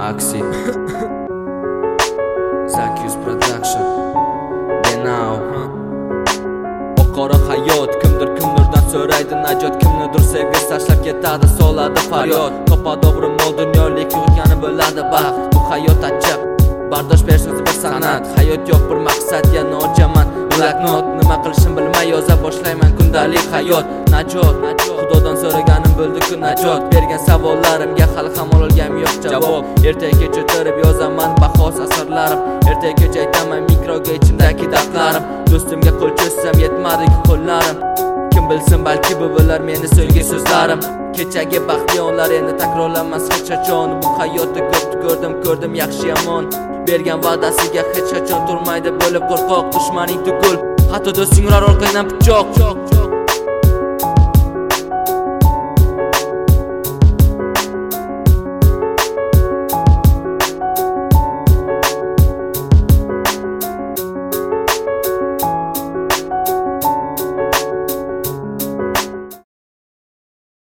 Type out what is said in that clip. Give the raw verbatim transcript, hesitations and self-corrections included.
Axi Zakyus Production Genau Oqora hayot kimdir kimdirdan so'raydi najot, kimnidir sevgisi tashlab ketadi, soladi faryod. Topadi o'g'ri mol dunyolik yurgani bo'ladi baxt. Bu hayot achchiq, bardosh berishimiz bir san'at. Hayot yo'q bir maqsad, yana ochaman bloknot. Nima qilishim bilmay yoza boshlayman kundalik hayot. Najot, Xudodan so'raganim bo'ldi-ku najot. Bergan savollarimga hali ham ololganim yo'q javob. Ertaga kecha o'tirib yozaman bahos asarlarim. Ertaga kecha aytaman mikroga ichimdagi dardlarim. Do'stimga qo'l cho'zsam yetmadi-ku qo'llarim. Kim bilsin balki bu bo'lar meni so'nggi so'zlarim. Kechagi baxtli onlar endi takrorlanmas hech qachon. Bu hayotda ko'p ko'rdim, ko'rdim yaxshi yomon. Bergan va'dasiga hech qachon turmaydi bo'lib qo'rqoq. Dushmaning tugul, hatto do'sting urar orqangdan pichoq.